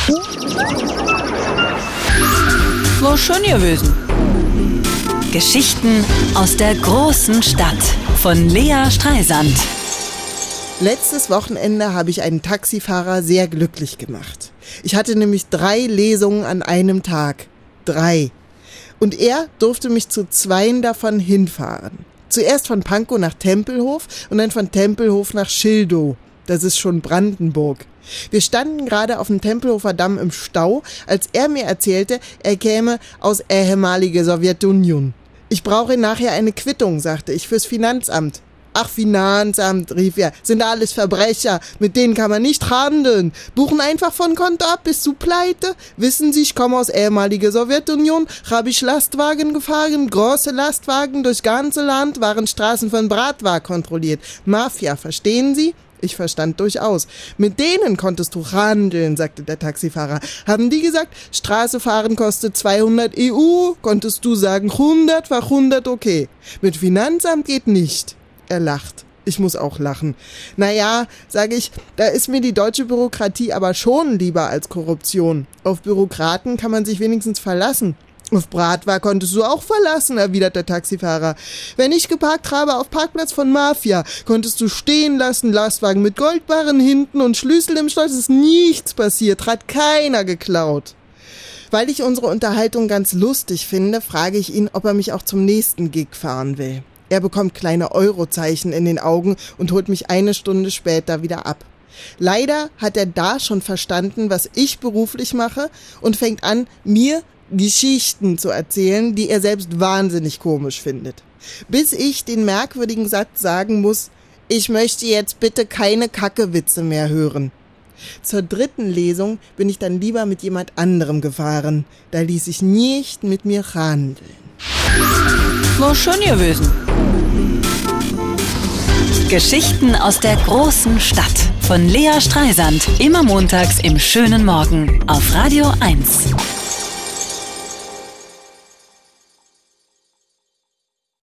War schön gewesen. Geschichten aus der großen Stadt von Lea Streisand. Letztes Wochenende habe ich einen Taxifahrer sehr glücklich gemacht. Ich hatte nämlich 3 Lesungen an einem Tag. 3. Und er durfte mich zu 2 davon hinfahren. Zuerst von Pankow nach Tempelhof und dann von Tempelhof nach Schildow. Das ist schon Brandenburg. Wir standen gerade auf dem Tempelhofer Damm im Stau, als er mir erzählte, er käme aus ehemalige Sowjetunion. Ich brauche nachher eine Quittung, sagte ich, fürs Finanzamt. Ach, Finanzamt, rief er, sind alles Verbrecher, mit denen kann man nicht handeln. Buchen einfach von Konto ab, bist du pleite? Wissen Sie, ich komme aus ehemalige Sowjetunion, habe ich Lastwagen gefahren, große Lastwagen durch ganze Land, waren Straßen von Bratwar kontrolliert. Mafia, verstehen Sie? Ich verstand durchaus. Mit denen konntest du handeln, sagte der Taxifahrer. Haben die gesagt, Straße fahren kostet 200 EU? Konntest du sagen, 100 war 100 okay. Mit Finanzamt geht nicht. Er lacht. Ich muss auch lachen. Naja, sage ich, da ist mir die deutsche Bürokratie aber schon lieber als Korruption. Auf Bürokraten kann man sich wenigstens verlassen. Auf Bratwar konntest du auch verlassen, erwidert der Taxifahrer. Wenn ich geparkt habe auf Parkplatz von Mafia, konntest du stehen lassen, Lastwagen mit Goldbarren hinten und Schlüssel im Schloss, ist nichts passiert, hat keiner geklaut. Weil ich unsere Unterhaltung ganz lustig finde, frage ich ihn, ob er mich auch zum nächsten Gig fahren will. Er bekommt kleine Eurozeichen in den Augen und holt mich 1 Stunde später wieder ab. Leider hat er da schon verstanden, was ich beruflich mache und fängt an, mir Geschichten zu erzählen, die er selbst wahnsinnig komisch findet. Bis ich den merkwürdigen Satz sagen muss, ich möchte jetzt bitte keine Kackewitze mehr hören. Zur 3. Lesung bin ich dann lieber mit jemand anderem gefahren. Da ließ ich nicht mit mir handeln. War schön gewesen. Geschichten aus der großen Stadt von Lea Streisand. Immer montags im schönen Morgen auf Radio 1.